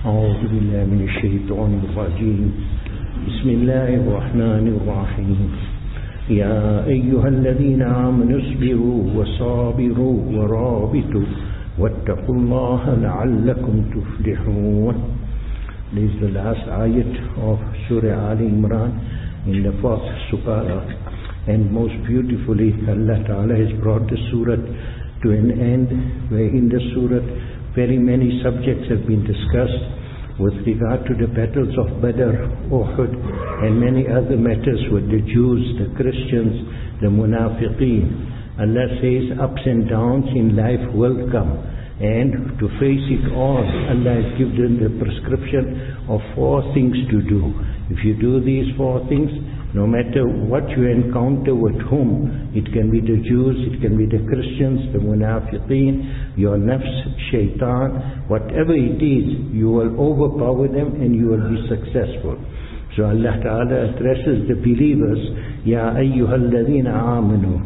أعوذ بالله من الشيطان الرجيم بسم الله الرحمن الرحيم يا أيها الذين آمنوا اصبروا وصابروا ورابطوا واتقوا الله لعلكم تفلحون. This is the last ayat of Surah Al Imran in the fourth Surah, and most beautifully Allah Ta'ala has brought the surah to an end, where in the surah very many subjects have been discussed with regard to the battles of Badr, Uhud, and many other matters with the Jews, the Christians, the Munafiqeen. Allah says ups and downs in life will come, and to face it all, Allah has given the prescription of 4 things to do. If you do these 4 things, no matter what you encounter with whom, it can be the Jews, it can be the Christians, the Munafiqeen, your nafs, shaitan, whatever it is, you will overpower them and you will be successful. So Allah Ta'ala addresses the believers, Ya ayyuhal ladhina amanu,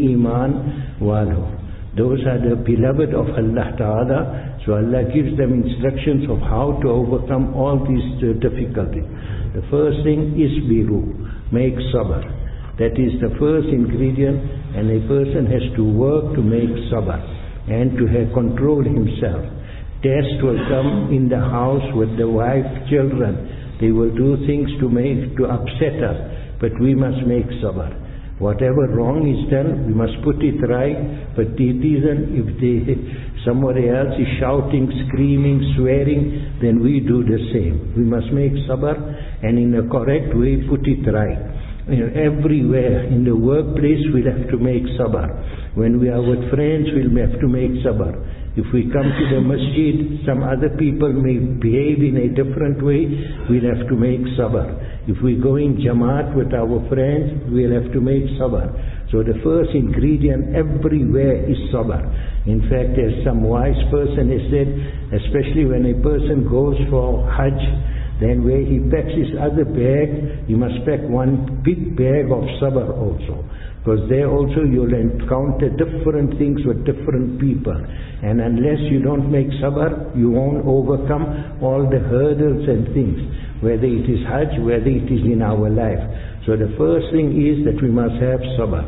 iman walo. Those are the beloved of Allah Ta'ala. So Allah gives them instructions of how to overcome all these difficulties. The first thing is biru, make sabr. That is the first ingredient, and a person has to work to make sabr and to have control himself. Test will come in the house with the wife, children. They will do things to upset us, but we must make sabr. Whatever wrong is done, we must put it right. But if somebody else is shouting, screaming, swearing, then we do the same. We must make sabr and in a correct way put it right. Everywhere, in the workplace, we'll have to make sabr. When we are with friends, we'll have to make sabr. If we come to the masjid, some other people may behave in a different way, we'll have to make sabr. If we go in Jamaat with our friends, we'll have to make sabr. So the first ingredient everywhere is sabr. In fact, as some wise person has said, especially when a person goes for Hajj, then where he packs his other bag, he must pack one big bag of sabr also. Because there also you'll encounter different things with different people. And unless you don't make sabr, you won't overcome all the hurdles and things. Whether it is Hajj, whether it is in our life. So the first thing is that we must have sabr.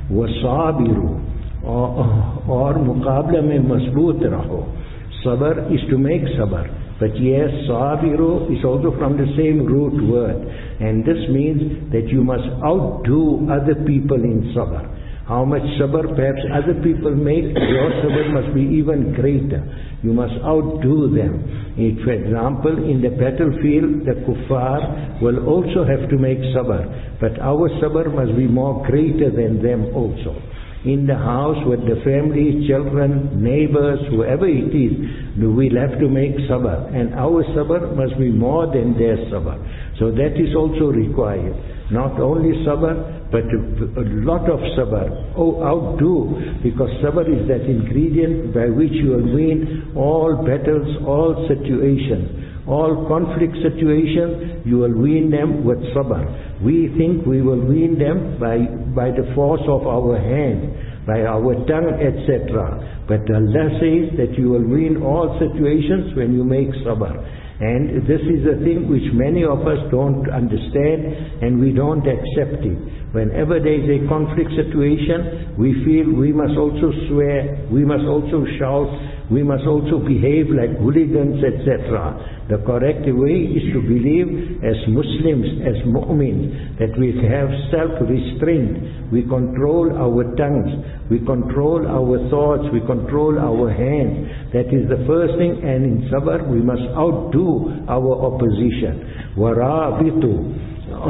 Wasabiru, or muqabla mein mazboot raho. Sabr is to make sabr. But yes, sabiru is also from the same root word. And this means that you must outdo other people in sabr. How much sabr perhaps other people make, your sabr must be even greater. You must outdo them. For example, in the battlefield, the kuffar will also have to make sabr. But our sabr must be more greater than them also. In the house with the family, children, neighbors, whoever it is, we'll have to make sabr. And our sabr must be more than their sabr. So that is also required. Not only sabr, but a lot of sabr. Outdo, because sabr is that ingredient by which you will win all battles, all situations. All conflict situations, you will win them with sabr. We think we will win them by the force of our hand, by our tongue, etc. But Allah says that you will win all situations when you make sabr. And this is a thing which many of us don't understand, and we don't accept it. Whenever there is a conflict situation, we feel we must also swear, we must also shout, we must also behave like hooligans, etc. The correct way is to believe as Muslims, as mu'mins, that we have self-restraint. We control our tongues, we control our thoughts, we control our hands. That is the first thing, and in sabr we must outdo our opposition. Warabitu,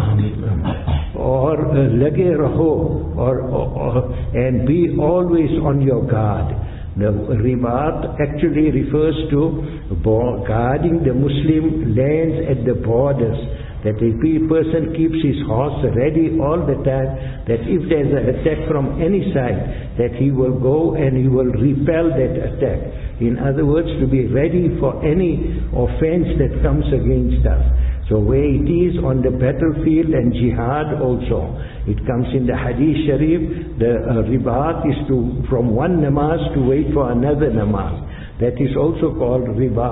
or lage raho, and be always on your guard. The ribat actually refers to guarding the Muslim lands at the borders. That a person keeps his horse ready all the time, that if there's an attack from any side, that he will go and he will repel that attack. In other words, to be ready for any offense that comes against us. So where it is on the battlefield and jihad also, it comes in the hadith sharif, the ribat is from one namaz to wait for another namaz. That is also called ribat.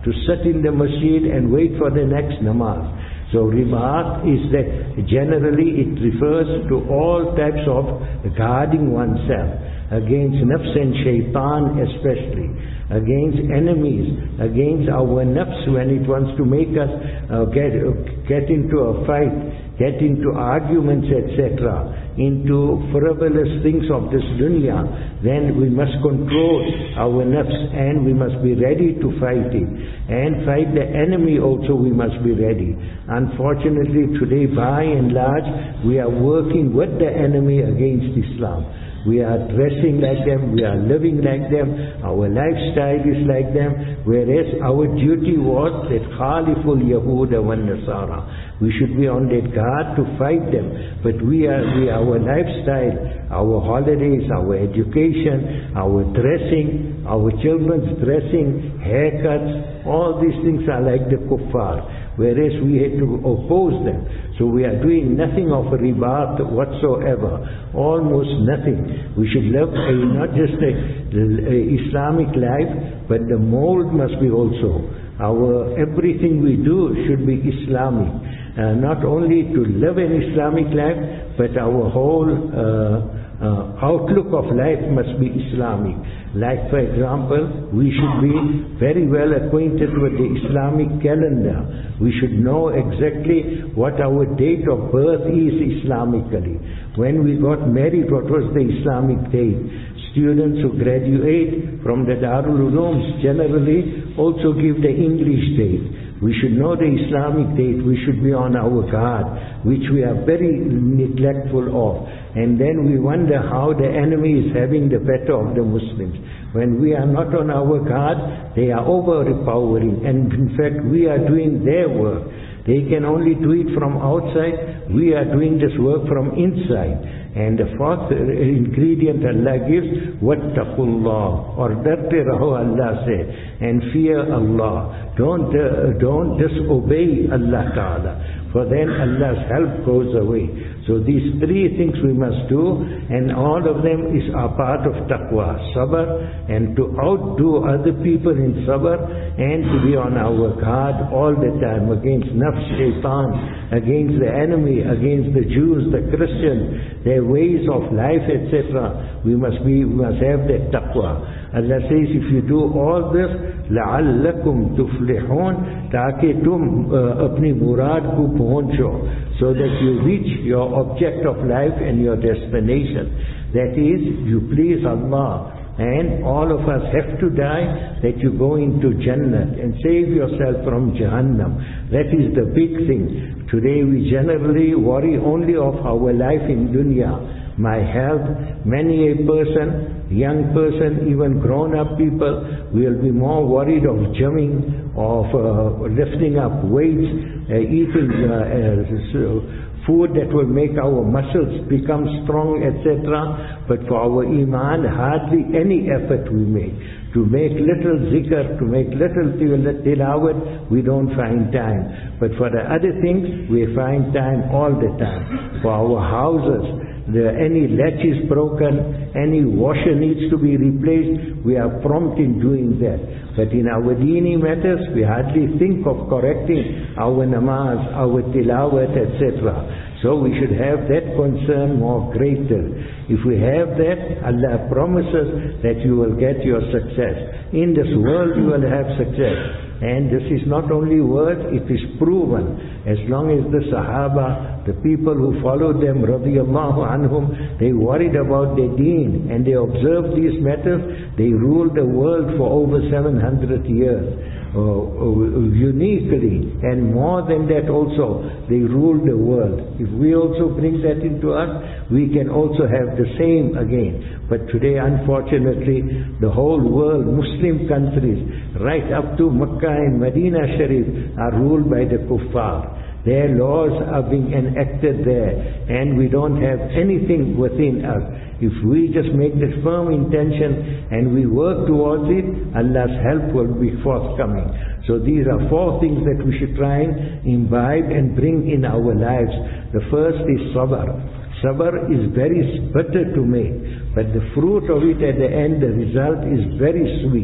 to sit in the masjid and wait for the next namaz. So ribat is that generally it refers to all types of guarding oneself against nafs and shaitan, especially against enemies, against our nafs when it wants to make us get into a fight, get into arguments, etc., into frivolous things of this dunya. Then we must control our nafs and we must be ready to fight it. And fight the enemy also, we must be ready. Unfortunately today, by and large, we are working with the enemy against Islam. We are dressing like them, we are living like them, our lifestyle is like them, whereas our duty was that Khaliful Yahuda wa Nasara. We should be on that guard to fight them. But our lifestyle, our holidays, our education, our dressing, our children's dressing, haircuts, all these things are like the kuffar. Whereas we had to oppose them. So we are doing nothing of a ribat whatsoever, almost nothing. We should live not just a Islamic life, but the mold must be also. Everything we do should be Islamic. Not only to live an Islamic life, but our whole outlook of life must be Islamic. Like for example, we should be very well acquainted with the Islamic calendar. We should know exactly what our date of birth is Islamically. When we got married, what was the Islamic date? Students who graduate from the Darul Ulooms generally also give the English date. We should know the Islamic date. We should be on our guard, which we are very neglectful of. And then we wonder how the enemy is having the better of the Muslims. When we are not on our guard, they are overpowering. And in fact, we are doing their work. They can only do it from outside. We are doing this work from inside. And the fourth ingredient Allah gives, wattaqullah, or darte raho, Allah said, and fear Allah. Don't disobey Allah Ta'ala, for then Allah's help goes away. So these three things we must do, and all of them are part of taqwa, sabr, and to outdo other people in sabr, and to be on our guard all the time against nafs, shaitan, against the enemy, against the Jews, the Christians, their ways of life, etc. We must have that taqwa. Allah says, if you do all this, لَعَلَّكُمْ تُفْلِحُونَ, ताकि तुम अपनी मुराद को पहुंचो, so that you reach your object of life and your destination. That is, you please Allah. And all of us have to die, that you go into Jannah and save yourself from Jahannam. That is the big thing. Today we generally worry only of our life in dunya, my health. Many a person, young person, even grown-up people, will be more worried of gymming, of lifting up weights, eating food that will make our muscles become strong, etc. But for our iman, hardly any effort we make. To make little zikr, to make little tilawat, we don't find time. But for the other things, we find time all the time. For our houses, any latch is broken, any washer needs to be replaced, we are prompt in doing that. But in our deeni matters, we hardly think of correcting our namaz, our tilawat, etc. So we should have that concern more greater. If we have that, Allah promises that you will get your success. In this world you will have success. And this is not only word, it is proven. As long as the Sahaba, the people who followed them, radiyallahu anhum, they worried about their deen and they observed these matters, they ruled the world for over 700 years. Uniquely, and more than that also, they ruled the world. If we also bring that into us, we can also have the same again. But today, unfortunately, the whole world, Muslim countries, right up to Makkah and Medina Sharif, are ruled by the kuffar. Their laws are being enacted there, and we don't have anything within us. If we just make this firm intention and we work towards it, Allah's help will be forthcoming. So these are four things that we should try and imbibe and bring in our lives. The first is sabr. Sabr is very bitter to make, but the fruit of it at the end, the result is very sweet.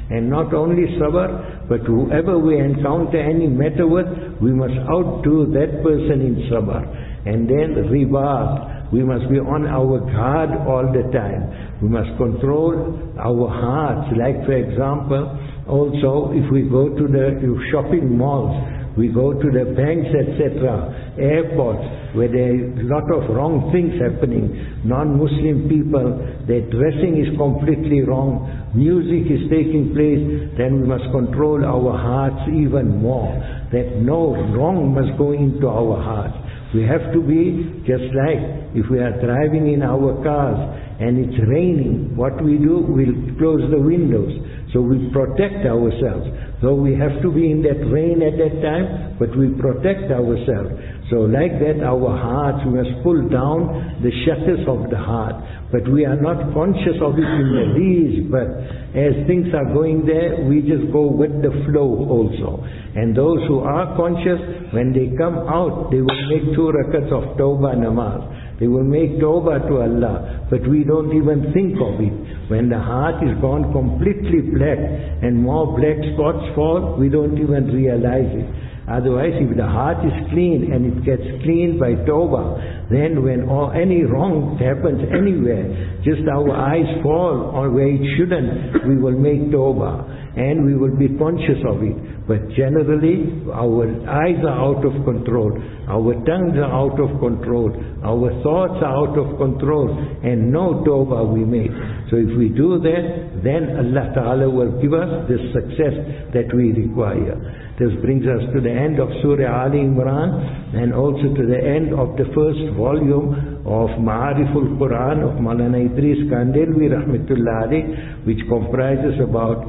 And not only sabr, but whoever we encounter any matter with, we must outdo that person in sabr. And then ribat, we must be on our guard all the time. We must control our hearts. Like for example, also if we go to the shopping malls, we go to the banks, etc., airports, where there is a lot of wrong things happening. Non-Muslim people, their dressing is completely wrong. Music is taking place. Then we must control our hearts even more. That no wrong must go into our hearts. We have to be just like if we are driving in our cars and it's raining, what we do, we'll close the windows. So we protect ourselves. Though we have to be in that rain at that time, but we protect ourselves. So like that, our hearts, we must pull down the shutters of the heart. But we are not conscious of it in the least, but as things are going there, we just go with the flow also. And those who are conscious, when they come out, they will make 2 rakats of tawbah namaz. They will make tawbah to Allah, but we don't even think of it. When the heart is gone completely black and more black spots fall, we don't even realize it. Otherwise, if the heart is clean and it gets clean by tawbah, then when any wrong happens anywhere, just our eyes fall on where it shouldn't, we will make tawbah and we will be conscious of it. But generally, our eyes are out of control, our tongues are out of control, our thoughts are out of control, and no tawbah we make. So if we do that, then Allah Ta'ala will give us the success that we require. This brings us to the end of Surah Ali Imran, and also to the end of the first volume of Ma'ariful Quran of Maulana Idris Kandilwi Rahmatullah Alayh, which comprises about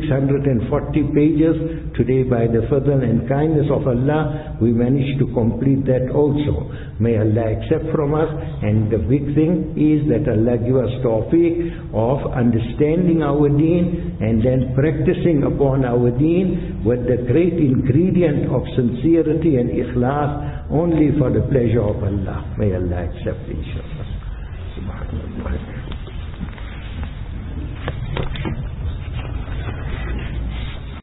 640 pages. Today, by the fadl and kindness of Allah, we managed to complete that also. May Allah accept from us, and the big thing is that Allah give us tawfiq of understanding our deen and then practicing upon our deen with the great ingredient of sincerity and ikhlas, only for the pleasure of Allah. May Allah accept, inshallah. Subhanallah.